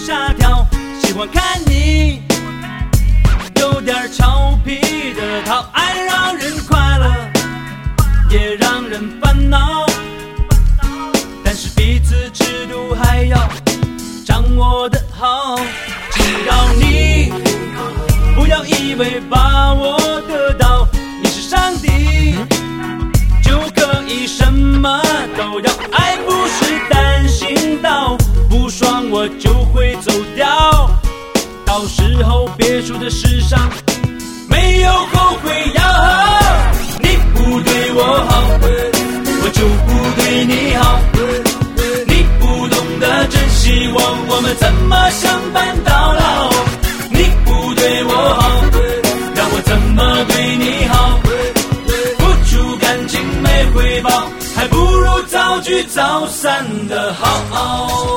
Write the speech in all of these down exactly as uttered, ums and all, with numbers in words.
下跳，喜欢看你有点俏皮的逃，爱让人快乐，也让人烦恼，但是彼此尺度还要掌握得好。只要你不要以为把我得到，你是上帝就可以什么都要，爱不是单行道，不爽我就会走掉，到时候别说这世上没有后悔药。你不对我好，我就不对你好，你不懂得珍惜我，我们怎么相伴到老？你不对我好，让我怎么对你好？付出感情没回报，还不如早聚早散的好。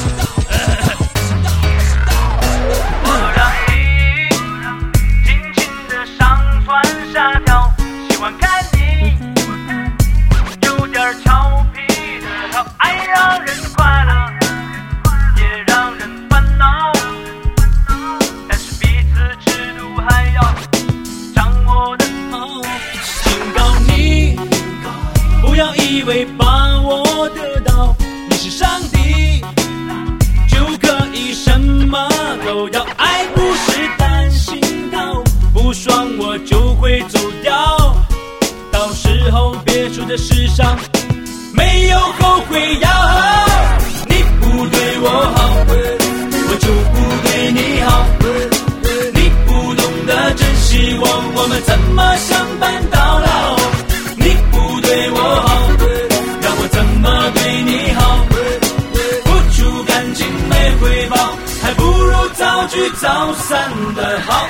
我让你轻轻地上蹿下跳，喜欢看你有点俏皮的逃，爱让人快乐，也让人烦恼，但是彼此尺度还要掌握得好。警告你不要以为把我得到，你是上帝就可以什么都要，爱不是单行道，不爽我就会走掉，到时候别说这世上没有后悔药。你不对我好，我就不对你好，你不懂得珍惜我，我们怎么相伴到老？你不对我好，让我怎么对你好？付出感情没回报，还不如早聚早散的好。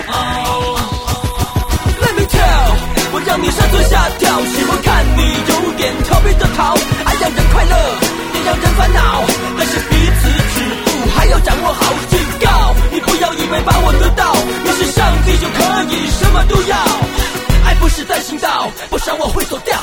Let me tell， 我让你上蹿下跳，喜欢看你有点调皮的逃，爱让人快乐，也让人烦恼，但是彼此尺度还要掌握好。警告你不要以为把我得到，你是上帝就可以什么都要，爱不是单行道，不爽我会走掉。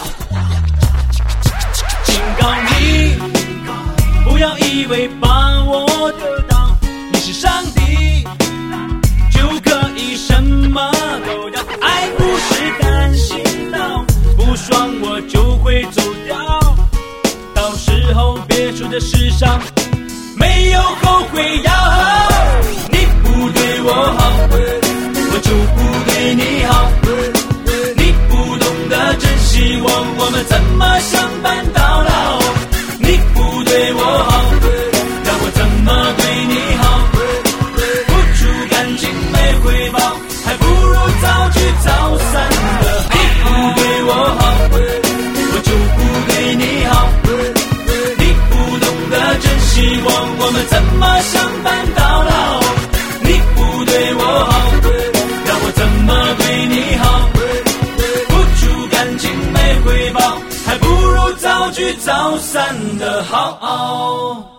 警告你不要以为把我得到，你是上帝就可以什么都要，爱不是单行道，不爽我就会走掉，到时候别说这世上没有后悔药。你不对我好，我就不对你好，你不懂得珍惜我，我们怎么相伴到老？你不对我好，让我怎么对你好？付出感情没回报，还不如早聚早散的好。你不对我好，我就不对你好，你不懂得珍惜我，我们怎么相伴到老？你不对我好，让我怎么对你好？付出感情没回报，还不如早聚早散的好。